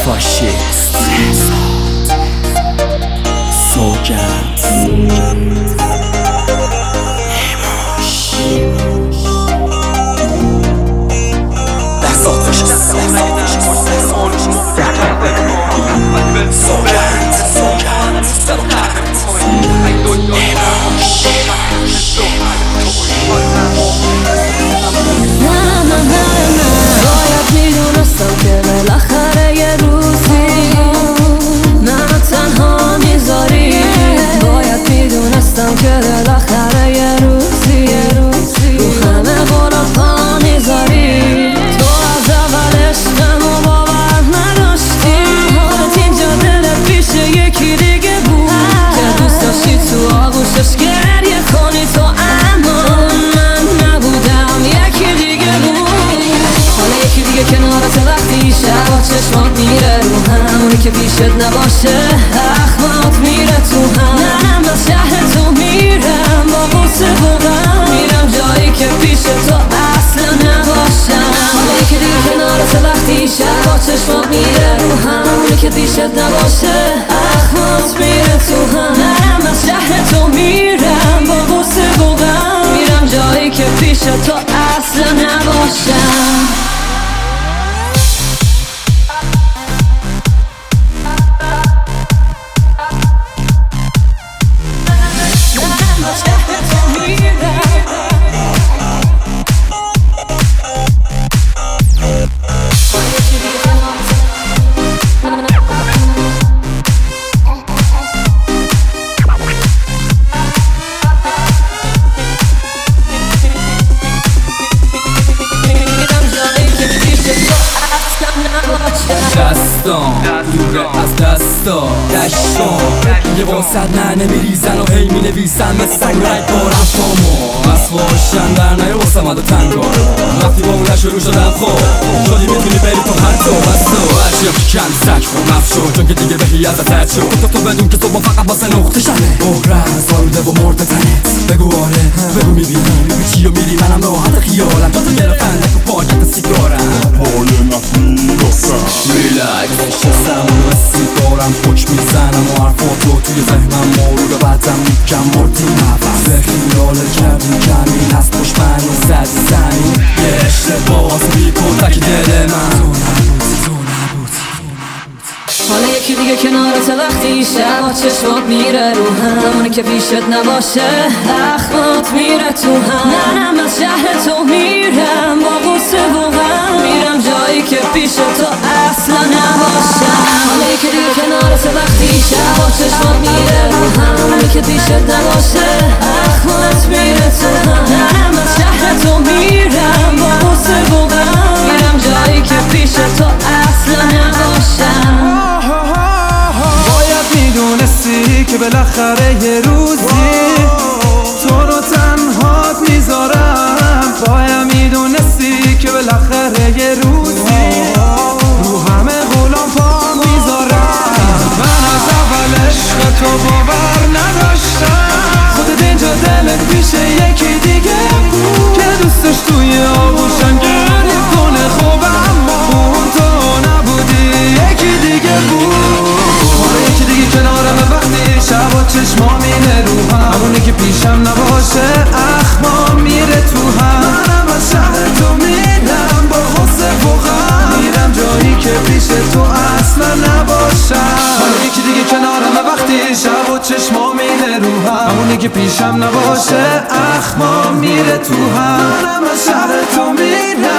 فاشیست سوگند باید میدونستم که بالاخره یه روزی من تنها میذاری. باید میدونستم که بالاخره یه روزی رو همه قولا پا میذاری. تو از اول عشقمو باور نداشتی، حالت اینجا دلت پیش یکی دیگه بود که دوست داشتی تو آغوشش گریه کنی تو، اما من نبودم، یکی دیگه بود. حالا یکی دیگه کنارت وقتی شب و چشمات میره رو هم، اونی که پیشت نباشه اخمات میره تو هم. منم از شهر تو میرم با غصه و غم، میرم جایی که پیش تو اصلا نباشم. حالا یکی دیگه کنارت وقتی شب و چشمات میره رو هم، اونی که پیشت نباشه اخمات میره تو هم. منم از شهر تو میرم با غصه و غم، میرم جایی که پیش تو اصلا نباشم. دستام دوره از دستا دشتام یه واسد نه نمیریزن و هی می نویسن مثل رای بارم شما از خوشن در نیا واسه مده تنگارا. وقتی با اون شروع شدم خب شدی میتونی بری تو هر تو بستو هرچیم که کن سک خور نفت شد چون که دیگه بهی ازت رد شد. تو بدون که تو با فقط واسه نقطه شنه بغره زاروده و مرده تنت بگو آره بگو میبینی میگو چی و میری منم راحت خیالم تا تو گرفتن نکو پاکت سیگارم پای نمیرسم ریلکس نشستم و سیگارم حکم میزنم و حرفاتو توی ذهنم مورد بعدم میگم مردی نفس به خیالت کردی کمی هست پشت من و زدی زمین یه اشتباز بیکن تک دل من تو نبود. حالا یکی دیگه کنارت وقتی شب و چشمات میره رو هم، اونی که پیشت نباشه اخمات میره تو هم. منم از شهر تو میرم با غصه و غم، میرم جایی که پیش تو اصلا نباشم. حالا یکی دیگه کنارت وقتی شب و چشمات میره رو هم، اونی که پیشت نباشه اخمات میره تو هم. منم از شهر تو میرم با غصه و غم، میرم جایی که پیش تو اصلا نباشم. میدونستی که بالاخره یه روزی تو رو تنهات میذارم. باید میدونستی که بالاخره یه روزی رو همه غلام پا میذارم. من از اول عشق تو باور نداشتم، خودت اینجا دلت پیش یکی دیگه بود که دوستش توی آغوشم گریه کنه. خوب اما اون تو نبودی، یکی دیگه بود. یکی دیگه کنارم وقتی شب و چشما میره رو هم، همونی که پیشم نباشه اخمام میره تو هم. منم از شهر تو میرم با غصه و غم، میرم جایی که پیش تو اصلا نباشم. یکی دیگه کنارم وقتی شب و چشما میره رو هم، همونی که پیشم نباشه اخمام میره تو هم. منم از شهر تو میرم